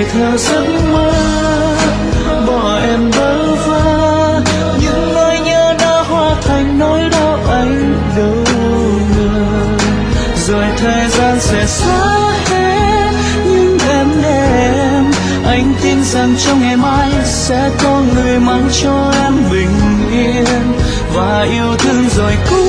chạy theo giấc mơ bỏ em bơ vơ. Những nỗi nhớ đã hóa thành nỗi đau anh đâu ngờ, rồi thời gian sẽ xóa hết những em đêm. Anh tin rằng trong ngày mai sẽ có người mang cho em bình yên và yêu thương rồi cũng